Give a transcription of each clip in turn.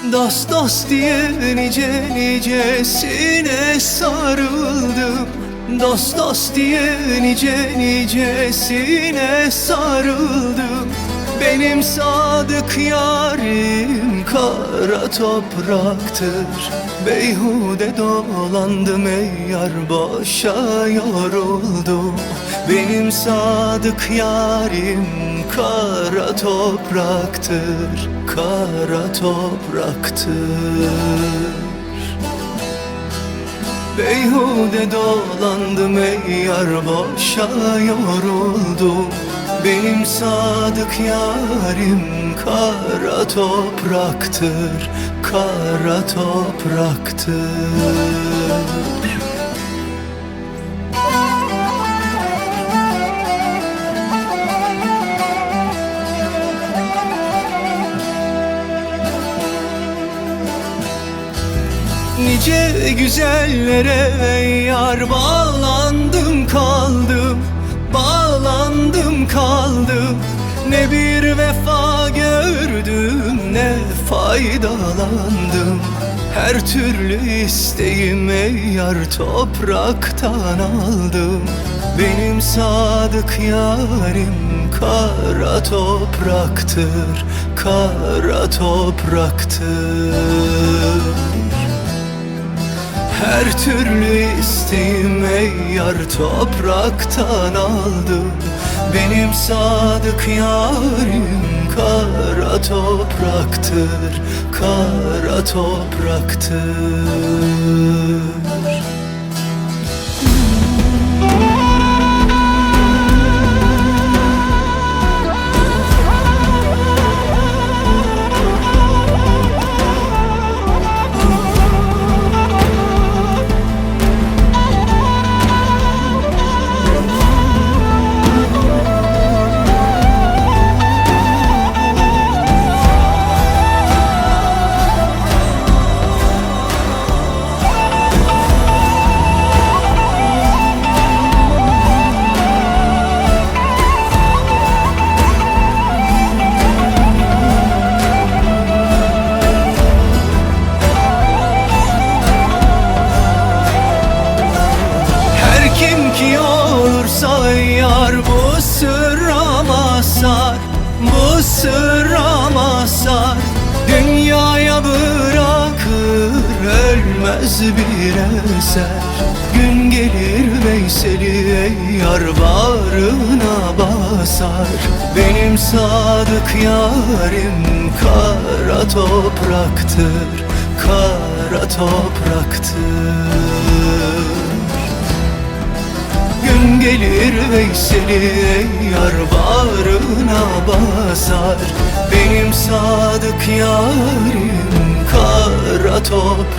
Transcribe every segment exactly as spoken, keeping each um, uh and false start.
Dost dost diye nice nicesine sarıldım. Dost dost diye nice nicesine sarıldım. Benim sadık yarim kara topraktır. Beyhude dolandım ey yar, boşa yoruldum. Benim sadık yarim kara topraktır, kara topraktır. Beyhude dolandım ey yar, boşa yoruldum. Benim sadık yarim kara topraktır, kara topraktır. Nice güzellere ey yar bağlandım kaldım, bağlandım kaldım. Ne bir vefa gördüm ne faydalandım. Her türlü isteğim ey yar topraktan aldım. Benim sadık yarim kara topraktır, kara topraktır. Her türlü isteğim ey yar topraktan aldım. Benim sadık yarim kara topraktır, kara topraktır. Bu sırra mazhar, bu sırra mazhar. Dünyaya bırakır ölmez bir eser. Gün gelir Veysel'i ey yar bağrına basar. Benim sadık yarim kara topraktır, kara topraktır. Gün gelir Veysel'i ey yar bağrına basar. Benim sadık yarim kara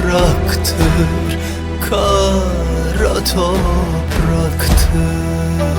topraktır, kara topraktır.